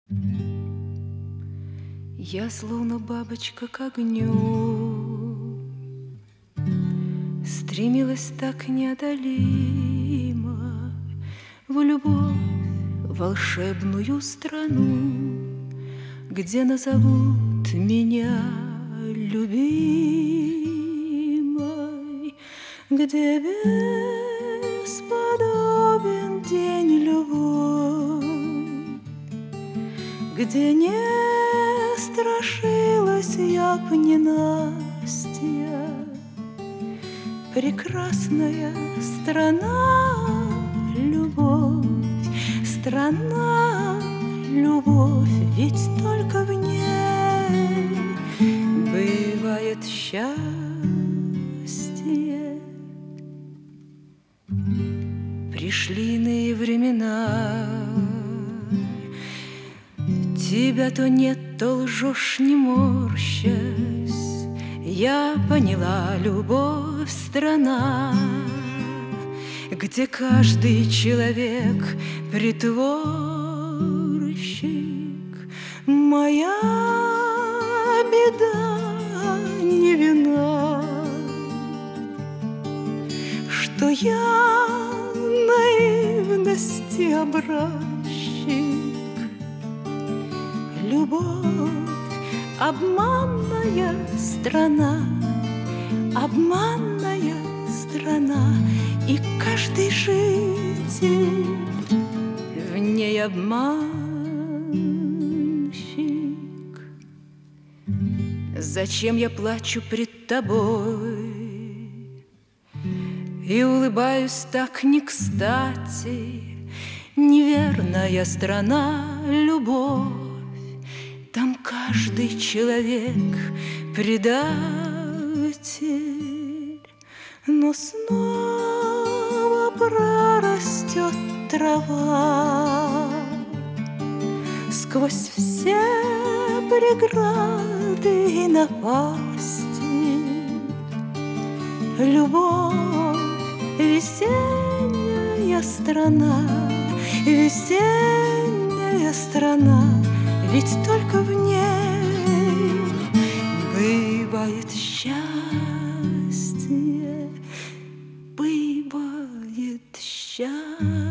Я словно бабочка к огню стремилась так неодолимо в любовь, волшебную страну, где назовут меня любимой, где бесподобен день любовь, где не страшилась я б ненастья. Прекрасная страна, любовь, страна, любовь, ведь только в ней бывает счастье. Пришли иные времена, тебя то нет, то лжешь, не морщась. Я поняла, любовь — страна, где каждый человек притворщик. Моя беда не вина, что я наивности образчик. Любовь — обманная страна, обманная страна, и каждый житель в ней обманщик. Зачем я плачу пред тобой и улыбаюсь так не кстати? Неверная страна, любовь, там каждый человек предатель, но снова прорастет трава сквозь все преграды и напасти. Любовь — весенняя страна, весенняя страна, ведь только в ней бывает счастье, бывает счастье.